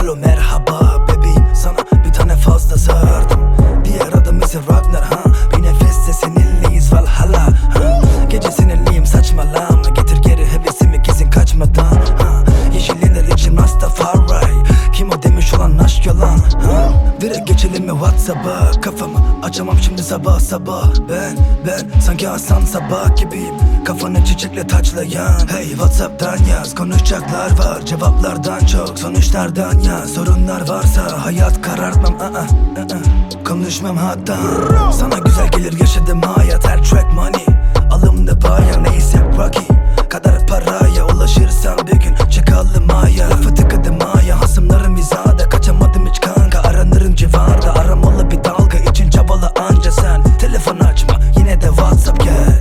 Alo merhaba bebeğim, sana bir tane fazla sardım. Diğer adım ise Ragnar ha. Bir nefeste seninleyiz Valhalla ha. Gece sinirliyim saçmalama, getir geri hevesimi kesin kaçmadan ha. Yeşillenir içim Rastafari. Kim o demiş olan aşk yalan ha. Direkt geçelim mi Whatsapp'a, kafamı açamam şimdi sabah sabah. Ben sanki Hasan Sabah gibiyim, kafanı çiçekle taçlayan. Hey Whatsapp'tan yaz, konuşacaklar var, cevaplardan çok sonuçlardan yaz. Sorunlar varsa hayat karartmam konuşmam hatta. Sana güzel gelir yaşadığım hayat, her track money, alımda baya neyse Rocky. Kadar paraya ulaşırsam bir gün çıkalım aya. Lafı tıkadım aya, hasımlarım hizada, kaçamadım hiç kanka, aranırım civarda. Aramalı bir dalga için çabala anca sen, telefon açma yine de Whatsapp gel.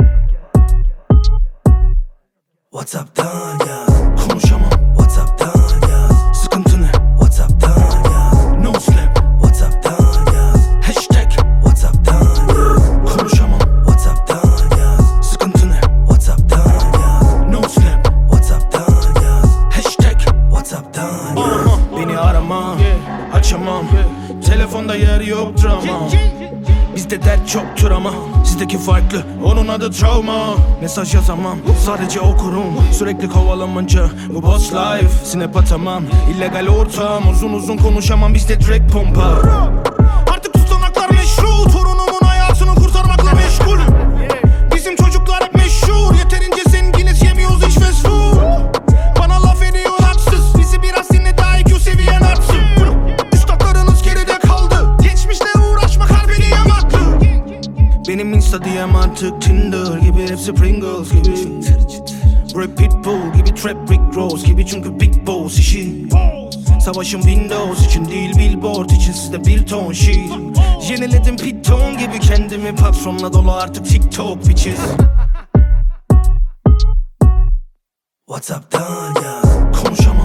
Whatsapp'tan yaz, konuşamam Whatsapp'tan yaz. Sıkıntı ne? Whatsapp'tan yaz. No slap Whatsapp'tan yaz. Hashtag Whatsapp'tan yaz. Konuşamam Whatsapp'tan yaz. Sıkıntı ne? Whatsapp'tan yaz. No slap Whatsapp'tan yaz. Hashtag Whatsapp'tan yaz. Beni arama, açamam, telefonda yer yoktur ama bizde dert çoktur ama sizdeki farklı, onun adı travma. Mesaj yazamam, sadece okurum. Sürekli kovalamanca bu boss life. Snap atamam, illegal ortam. Uzun uzun konuşamam, bizde direkt pompa. Artık tutanaklar meşru, torunumun hayatını kurtarmakla meşgulüm. Bizim çocuklar hep meşhur, yeterince zenginiz yemiyoruz hiç fast food. Bana laf ediyor haksız, bizi biraz dinle daha IQ seviyen artsın. Üstadlarınız geride kaldı, geçmişle uğraşmak harbini yamaklı. Benim Insta DM artık Tinder gibi, hepsi Pringles gibi. Rap Pitbull gibi, trap Rick Ross gibi, çünkü Big Boss işi. Savaşım Windows için değil Billboard için, sizde bir ton shit. Yeniledim Piton gibi kendimi, patronla dolu artık TikTok bitches. Whatsapp'tan yaz, Konuşamam